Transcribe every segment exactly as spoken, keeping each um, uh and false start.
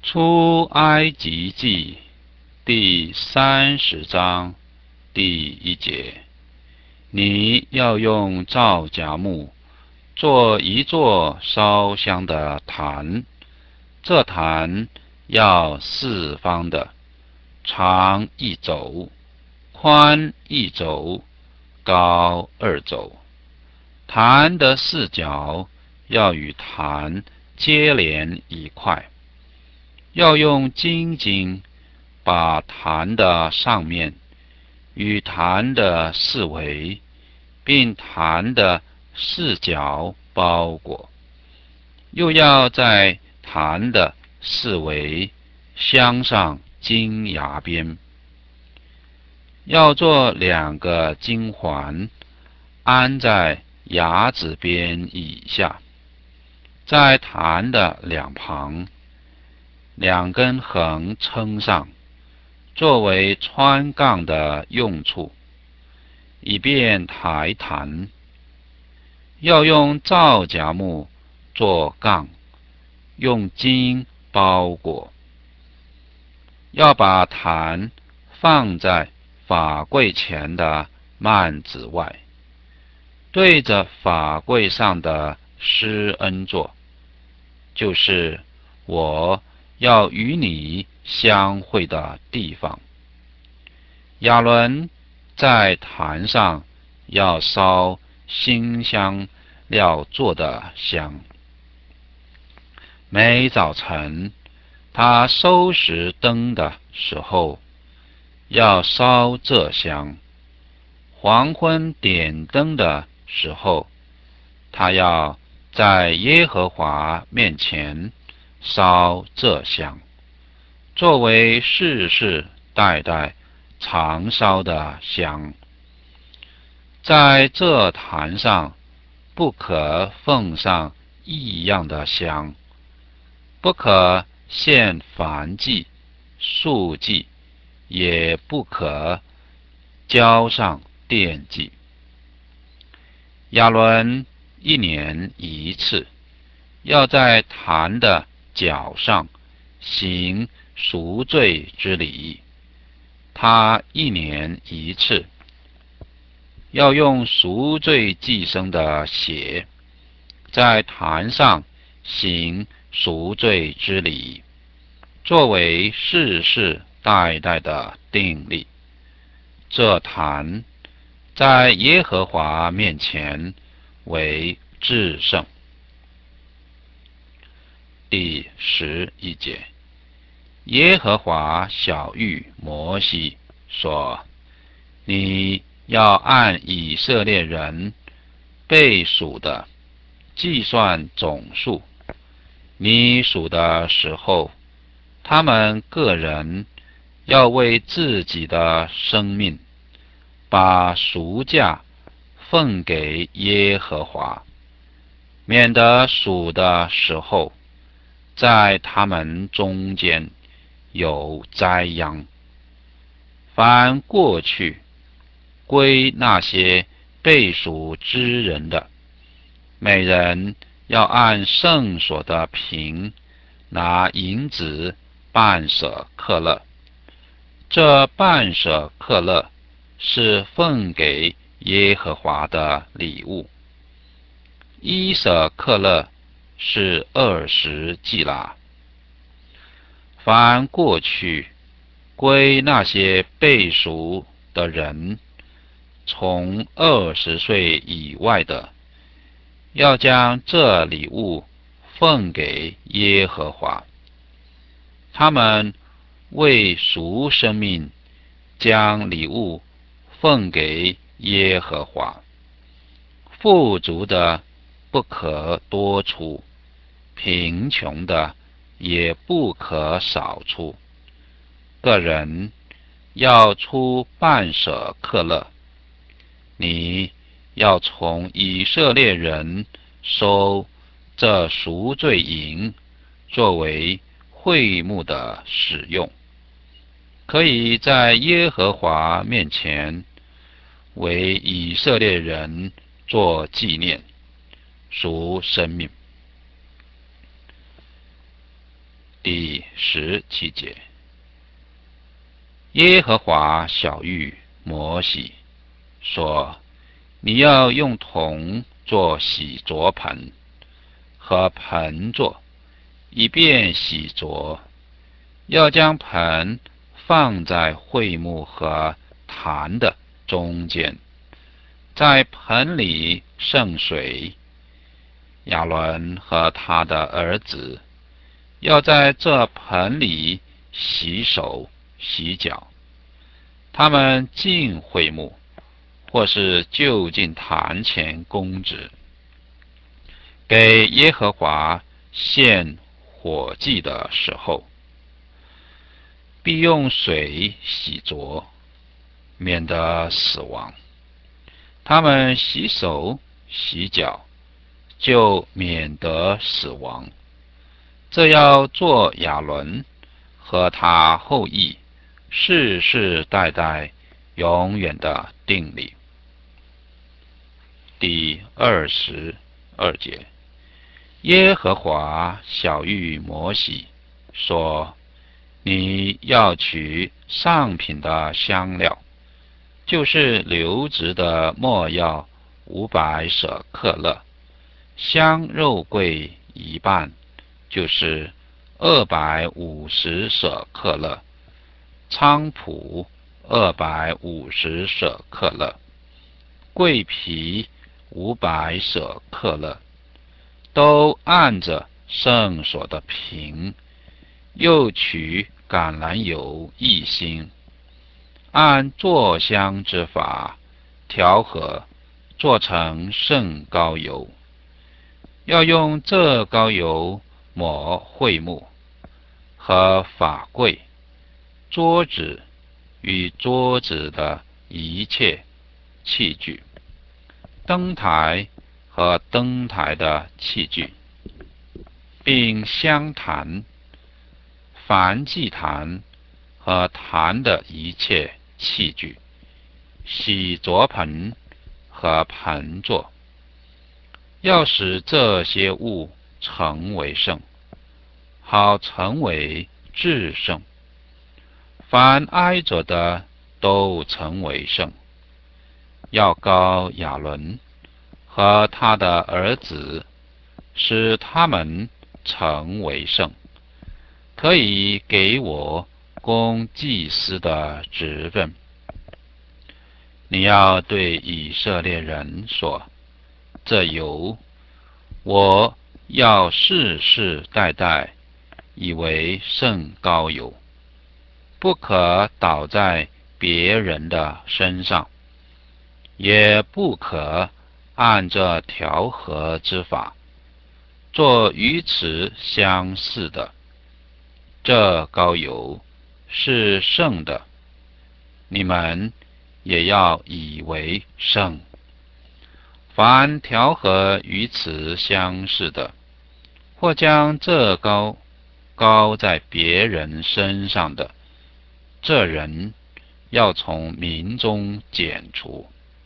出埃及记第三十章第一节，你要用皂荚木做一座烧香的坛，这坛要四方的，长一肘，宽一肘，高二肘。坛的四角要与坛接连一块，要用金筋把坛的上面与坛的四围，并坛的四角包裹，又要在坛的四围镶上金牙边，要做两个金环，安在牙子边以下，在坛的两旁，两根横撑上，作为穿杠的用处，以便抬坛。要用皂荚木做杠，用金包裹。要把坛放在法柜前的幔子外，对着法柜上的施恩座，就是我要与你相会的地方。亚伦在坛上要烧馨香料做的香。每早晨他收拾灯的时候，要烧这香；黄昏点灯的时候，他要在耶和华面前烧这香，作为世世代代常烧的香。在这坛上不可奉上异样的香，不可献燔祭、素祭，也不可交上奠祭。亚伦一年一次，要在坛的角上行赎罪之礼。他一年一次，要用赎罪祭牲的血，在坛上行赎罪之礼，作为世世代代的定例。这坛在耶和华面前为至圣。第十一节，耶和华晓谕摩西说：你要按以色列人被数的计算总数。你数的时候，他们个人要为自己的生命把赎价奉给耶和华，免得数的时候在他们中间有灾殃。凡过去归那些被数之人的，每人要按圣所的平拿银子半舍克勒。这半舍克勒是奉给耶和华的礼物。一舍克勒是二十季拉。凡过去归那些被赎的人，从二十岁以外的，要将这礼物奉给耶和华。他们为赎生命，将礼物奉给耶和华。富足的不可多出，贫穷的也不可少出。个人要出半舍克勒。你要从以色列人收这赎罪银，作为会幕的使用，可以在耶和华面前为以色列人做纪念，赎生命。 第十七节，耶和华晓谕摩西说：你要用铜做洗濯盆和盆座，以便洗濯。要将盆放在会幕和坛的中间，在盆里盛水。亚伦和他的儿子要在这盆里洗手洗脚。他们进会幕或是就近坛前供职，给耶和华献火祭的时候，必用水洗濯，免得死亡。他们洗手洗脚，就免得死亡。这要做亚伦和他后裔世世代代永远的定理。第二十二节，耶和华晓谕摩西说：你要取上品的香料，就是流质的没药五百舍克勒，香肉桂一半，就是二百五十舍克勒，菖蒲二百五十舍克勒，桂皮五百舍克勒，都按着圣所的瓶。又取橄榄油一星，按做香之法调和，做成圣膏油。要用这膏油抹会幕和法柜、桌子与桌子的一切器具，灯台和灯台的器具，并香坛、燔祭坛和坛的一切器具，洗濯盆和盆座。要使这些物成为圣，好成为至圣。凡挨着的都成为圣。要膏亚伦和他的儿子，使他们成为圣，可以给我供祭司的职分。你要对以色列人说：这油我要世世代代以为圣膏油，不可倒在别人的身上，也不可按这调和之法做与此相似的。这膏油是圣的，你们也要以为圣。凡调和与此相似的，或将这膏膏在别人身上的，这人要从民中剪除。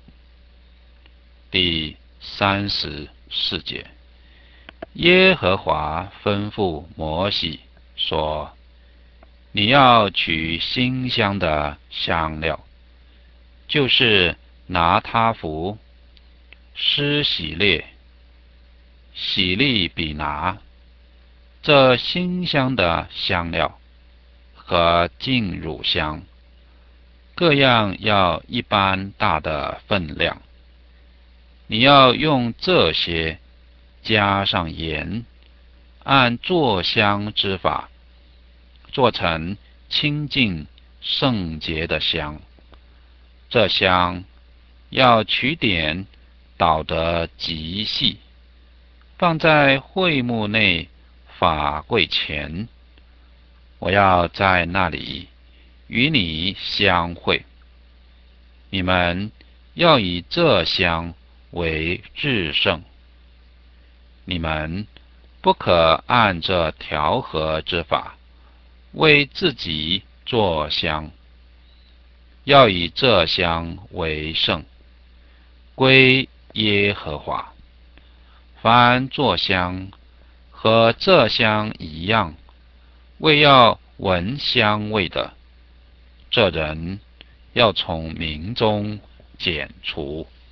第三十四节，耶和华吩咐摩西说：你要取馨香的香料，就是拿他弗、施喜列、喜利比拿，这馨香的香料和净乳香，各样要一般大的分量。你要用这些加上盐，按做香之法做成清净圣洁的香。这香要取点捣得极细，放在会幕内法柜前。我要在那里与你相会。你们要以这香为至圣。你们不可按这调和之法为自己做香，要以这香为圣，归耶和华。凡做香和这香一样， 为要闻香味的，这人要从民中剪除。